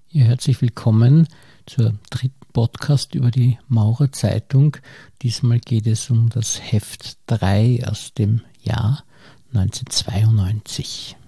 Ja, herzlich willkommen zur dritten Podcast über die Maurer Zeitung. Diesmal geht es um das Heft 3 aus dem Jahr 1992.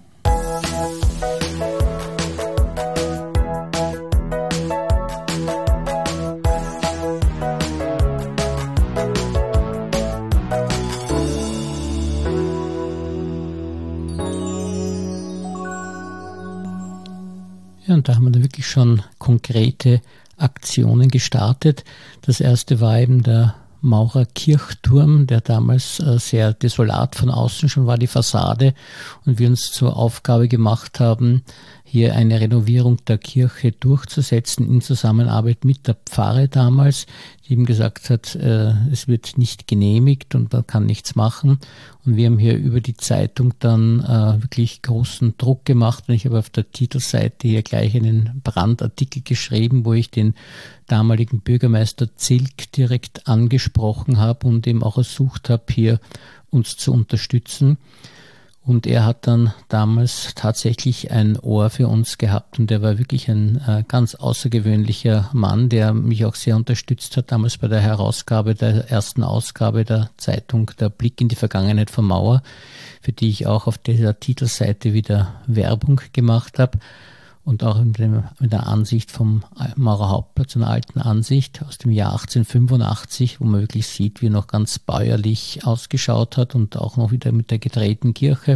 Ja, und da haben wir dann wirklich schon konkrete Aktionen gestartet. Das erste war eben der Maurer Kirchturm, der damals sehr desolat von außen schon war, die Fassade, und wir uns zur Aufgabe gemacht haben, hier eine Renovierung der Kirche durchzusetzen in Zusammenarbeit mit der Pfarre damals, die eben gesagt hat, es wird nicht genehmigt und man kann nichts machen. Und wir haben hier über die Zeitung dann wirklich großen Druck gemacht. Und ich habe auf der Titelseite hier gleich einen Brandartikel geschrieben, wo ich den damaligen Bürgermeister Zilk direkt angesprochen habe und eben auch ersucht habe, hier uns zu unterstützen. Und er hat dann damals tatsächlich ein Ohr für uns gehabt und er war wirklich ein ganz außergewöhnlicher Mann, der mich auch sehr unterstützt hat, damals bei der Herausgabe der ersten Ausgabe der Zeitung Der Blick in die Vergangenheit von Mauer, für die ich auch auf dieser Titelseite wieder Werbung gemacht habe. Und auch mit der Ansicht vom Maurer Hauptplatz, einer alten Ansicht aus dem Jahr 1885, wo man wirklich sieht, wie er noch ganz bäuerlich ausgeschaut hat und auch noch wieder mit der gedrehten Kirche.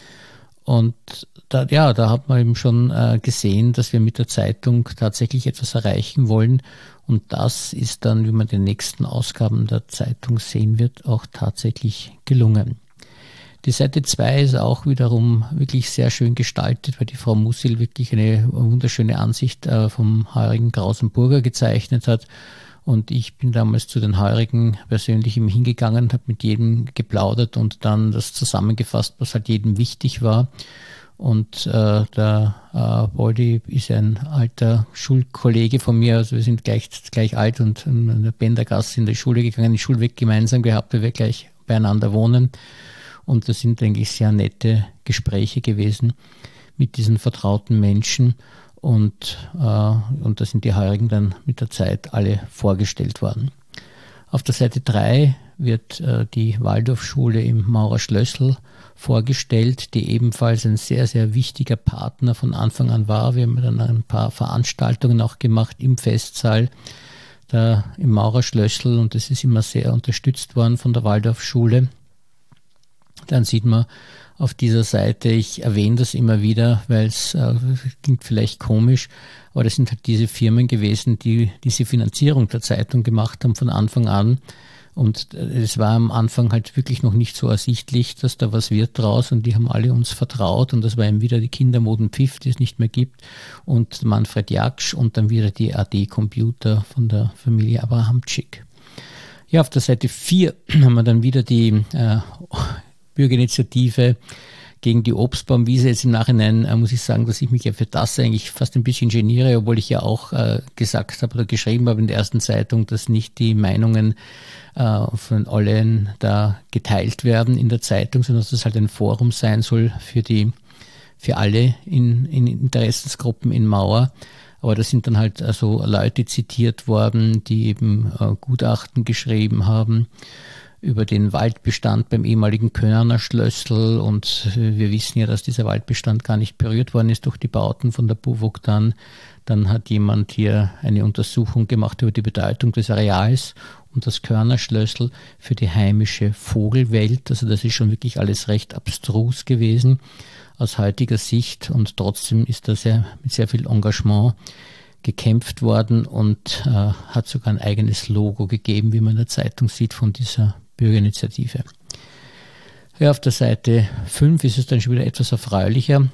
Und da hat man eben schon gesehen, dass wir mit der Zeitung tatsächlich etwas erreichen wollen. Und das ist dann, wie man in den nächsten Ausgaben der Zeitung sehen wird, auch tatsächlich gelungen. Die Seite 2 ist auch wiederum wirklich sehr schön gestaltet, weil die Frau Musil wirklich eine wunderschöne Ansicht vom heurigen Grausenburger gezeichnet hat. Und ich bin damals zu den Heurigen persönlich immer hingegangen, habe mit jedem geplaudert und dann das zusammengefasst, was halt jedem wichtig war. Und der Boldi ist ein alter Schulkollege von mir, also wir sind gleich alt und in der Bendergasse in der Schule gegangen, den Schulweg gemeinsam gehabt, weil wir gleich beieinander wohnen. Und das sind eigentlich sehr nette Gespräche gewesen mit diesen vertrauten Menschen. Und da sind die Heurigen dann mit der Zeit alle vorgestellt worden. Auf der Seite 3 wird die Waldorfschule im Maurer Schlössl vorgestellt, die ebenfalls ein sehr, sehr wichtiger Partner von Anfang an war. Wir haben dann ein paar Veranstaltungen auch gemacht im Festsaal da im Maurer Schlössl und das ist immer sehr unterstützt worden von der Waldorfschule. Dann sieht man auf dieser Seite, ich erwähne das immer wieder, weil es klingt vielleicht komisch, aber das sind halt diese Firmen gewesen, die diese Finanzierung der Zeitung gemacht haben von Anfang an. Und es war am Anfang halt wirklich noch nicht so ersichtlich, dass da was wird draus und die haben alle uns vertraut und das war eben wieder die Kindermoden Pfiff, die es nicht mehr gibt und Manfred Jaksch und dann wieder die AD Computer von der Familie Abrahamczyk. Ja, auf der Seite 4 haben wir dann wieder die Bürgerinitiative gegen die Obstbaumwiese. Jetzt im Nachhinein muss ich sagen, dass ich mich ja für das eigentlich fast ein bisschen geniere, obwohl ich ja auch gesagt habe oder geschrieben habe in der ersten Zeitung, dass nicht die Meinungen von allen da geteilt werden in der Zeitung, sondern dass das halt ein Forum sein soll für alle in Interessensgruppen in Mauer. Aber da sind dann halt also Leute zitiert worden, die eben Gutachten geschrieben haben über den Waldbestand beim ehemaligen Körner Schlössl und wir wissen ja, dass dieser Waldbestand gar nicht berührt worden ist durch die Bauten von der BUWOG dann. Dann hat jemand hier eine Untersuchung gemacht über die Bedeutung des Areals und das Körner Schlössl für die heimische Vogelwelt. Also das ist schon wirklich alles recht abstrus gewesen aus heutiger Sicht und trotzdem ist das ja mit sehr viel Engagement gekämpft worden und hat sogar ein eigenes Logo gegeben, wie man in der Zeitung sieht, von dieser Bürgerinitiative. Ja, auf der Seite 5 ist es dann schon wieder etwas erfreulicher.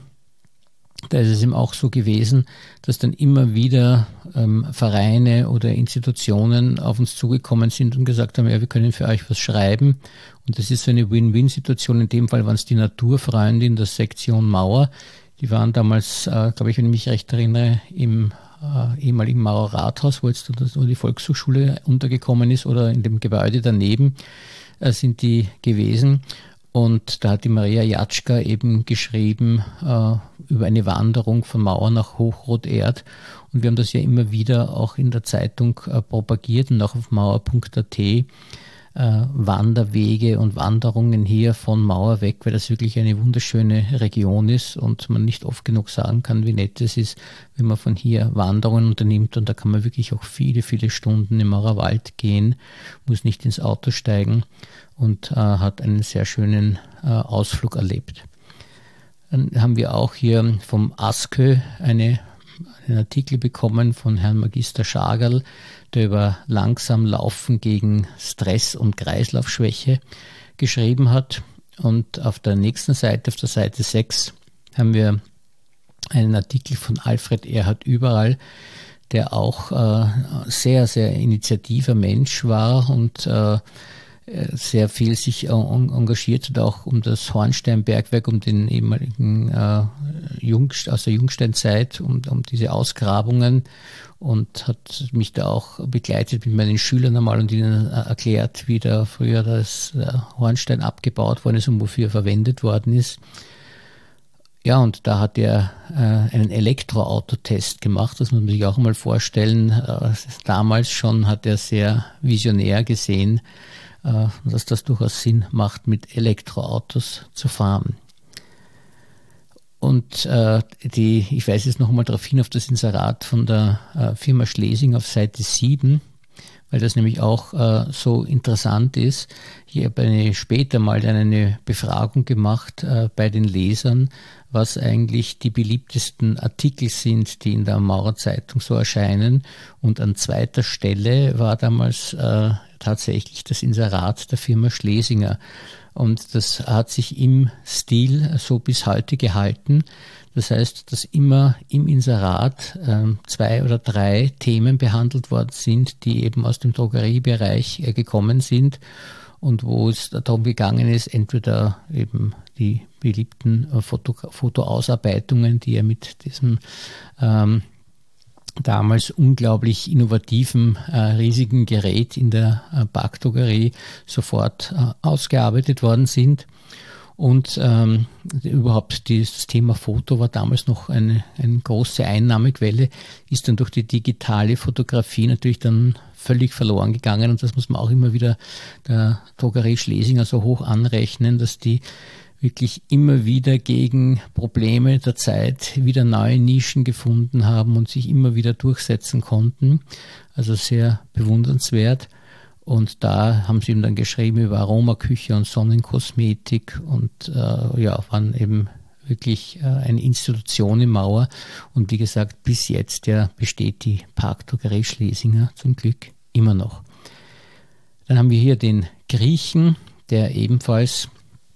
Da ist es eben auch so gewesen, dass dann immer wieder Vereine oder Institutionen auf uns zugekommen sind und gesagt haben, ja, wir können für euch was schreiben. Und das ist so eine Win-Win-Situation. In dem Fall waren es die Naturfreunde in der Sektion Mauer. Die waren damals, glaube ich, wenn ich mich recht erinnere, im ehemaligen Maurer Rathaus, wo jetzt die Volkshochschule untergekommen ist oder in dem Gebäude daneben sind die gewesen. Und da hat die Maria Jatschka eben geschrieben über eine Wanderung von Mauer nach Hochroterd. Und wir haben das ja immer wieder auch in der Zeitung propagiert und auch auf mauer.at. Wanderwege und Wanderungen hier von Mauer weg, weil das wirklich eine wunderschöne Region ist und man nicht oft genug sagen kann, wie nett es ist, wenn man von hier Wanderungen unternimmt, und da kann man wirklich auch viele, viele Stunden im Mauerwald gehen, muss nicht ins Auto steigen und hat einen sehr schönen Ausflug erlebt. Dann haben wir auch hier vom ASKÖ einen Artikel bekommen von Herrn Magister Schagerl, der über langsam Laufen gegen Stress und Kreislaufschwäche geschrieben hat. Und auf der nächsten Seite, auf der Seite 6, haben wir einen Artikel von Alfred Erhard Überall, der auch sehr, sehr initiativer Mensch war und sehr viel sich engagiert hat, auch um das Hornsteinbergwerk, um den ehemaligen aus der Jungsteinzeit, um diese Ausgrabungen, und hat mich da auch begleitet mit meinen Schülern einmal und ihnen erklärt, wie da früher das Hornstein abgebaut worden ist und wofür er verwendet worden ist. Ja, und da hat er einen Elektroautotest gemacht, das muss man sich auch mal vorstellen. Damals schon hat er sehr visionär gesehen, dass das durchaus Sinn macht, mit Elektroautos zu fahren. Und ich weise jetzt noch einmal darauf hin, auf das Inserat von der Firma Schlesinger auf Seite 7, weil das nämlich auch so interessant ist. Ich habe später mal eine Befragung gemacht bei den Lesern, was eigentlich die beliebtesten Artikel sind, die in der Maurerzeitung so erscheinen. Und an zweiter Stelle war damals tatsächlich das Inserat der Firma Schlesinger. Und das hat sich im Stil so bis heute gehalten. Das heißt, dass immer im Inserat 2 oder 3 Themen behandelt worden sind, die eben aus dem Drogeriebereich gekommen sind und wo es darum gegangen ist, entweder eben die beliebten Fotoausarbeitungen, die er mit diesem damals unglaublich innovativen, riesigen Gerät in der Parkdrogerie sofort ausgearbeitet worden sind. Und überhaupt das Thema Foto war damals noch eine große Einnahmequelle, ist dann durch die digitale Fotografie natürlich dann völlig verloren gegangen. Und das muss man auch immer wieder der Drogerie Schlesinger so hoch anrechnen, dass die wirklich immer wieder gegen Probleme der Zeit wieder neue Nischen gefunden haben und sich immer wieder durchsetzen konnten. Also sehr bewundernswert. Und da haben sie ihm dann geschrieben über Aromaküche und Sonnenkosmetik und waren eben wirklich eine Institution in Mauer. Und wie gesagt, bis jetzt besteht die Parkdrogerie Schlesinger zum Glück immer noch. Dann haben wir hier den Griechen, der ebenfalls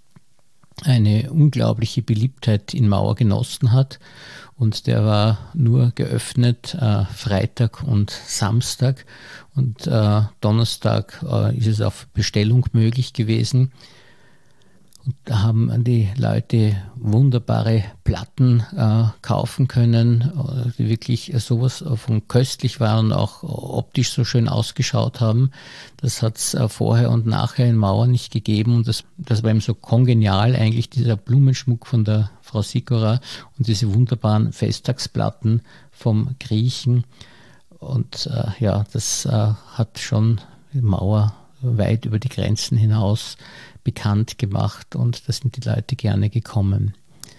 eine unglaubliche Beliebtheit in Mauer genossen hat, und der war nur geöffnet Freitag und Samstag, und Donnerstag ist es auf Bestellung möglich gewesen. Und da haben die Leute wunderbare Platten kaufen können, die wirklich sowas von köstlich waren und auch optisch so schön ausgeschaut haben. Das hat es vorher und nachher in Mauer nicht gegeben. Und das war eben so kongenial, eigentlich dieser Blumenschmuck von der Frau Sikora und diese wunderbaren Festtagsplatten vom Griechen. Und das hat schon Mauer weit über die Grenzen hinaus bekannt gemacht, und da sind die Leute gerne gekommen.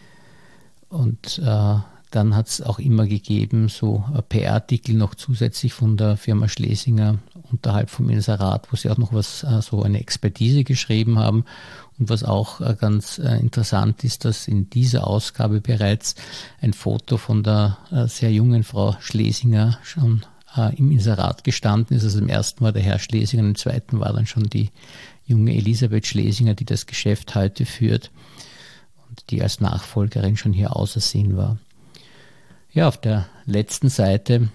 Und dann hat es auch immer gegeben, so PR-Artikel noch zusätzlich von der Firma Schlesinger unterhalb vom Inserat, wo sie auch noch so eine Expertise geschrieben haben. Und was auch ganz interessant ist, dass in dieser Ausgabe bereits ein Foto von der sehr jungen Frau Schlesinger schon im Inserat gestanden ist. Also im ersten war der Herr Schlesinger, im zweiten war dann schon die junge Elisabeth Schlesinger, die das Geschäft heute führt und die als Nachfolgerin schon hier ausersehen war. Ja, auf der letzten Seite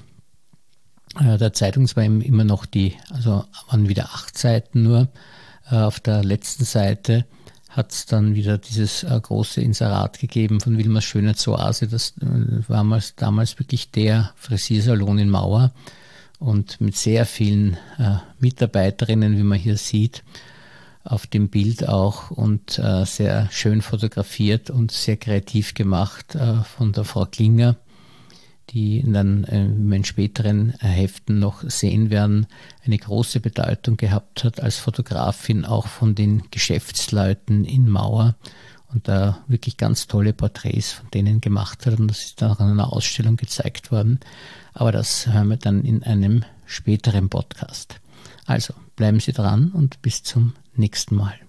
der Zeitung, es war immer noch waren wieder 8 Seiten nur. Auf der letzten Seite hat es dann wieder dieses große Inserat gegeben von Wilmers Schönheitsoase. Das war damals wirklich der Frisiersalon in Mauer und mit sehr vielen Mitarbeiterinnen, wie man hier sieht. auf dem Bild auch und sehr schön fotografiert und sehr kreativ gemacht von der Frau Klinger, die dann in meinen späteren Heften noch sehen werden, eine große Bedeutung gehabt hat als Fotografin, auch von den Geschäftsleuten in Mauer und da wirklich ganz tolle Porträts von denen gemacht hat und das ist dann auch in einer Ausstellung gezeigt worden. Aber das hören wir dann in einem späteren Podcast. Also bleiben Sie dran und bis zum nächsten Mal.